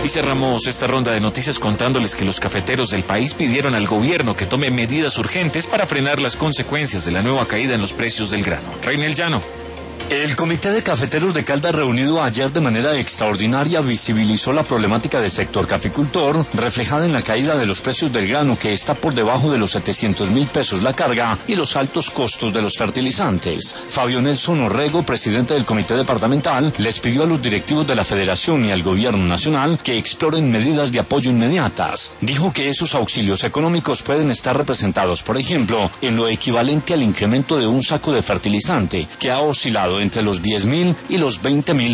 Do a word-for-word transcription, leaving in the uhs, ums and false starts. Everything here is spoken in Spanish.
Y cerramos esta ronda de noticias contándoles que los cafeteros del país pidieron al gobierno que tome medidas urgentes para frenar las consecuencias de la nueva caída en los precios del grano. Reinel Llano. El Comité de Cafeteros de Caldas, reunido ayer de manera extraordinaria, visibilizó la problemática del sector caficultor, reflejada en la caída de los precios del grano, que está por debajo de los setecientos mil pesos la carga, y los altos costos de los fertilizantes. Fabio Nelson Orrego, presidente del Comité Departamental, les pidió a los directivos de la Federación y al Gobierno Nacional que exploren medidas de apoyo inmediatas. Dijo que esos auxilios económicos pueden estar representados, por ejemplo, en lo equivalente al incremento de un saco de fertilizante, que ha oscilado entre los diez mil y los veinte mil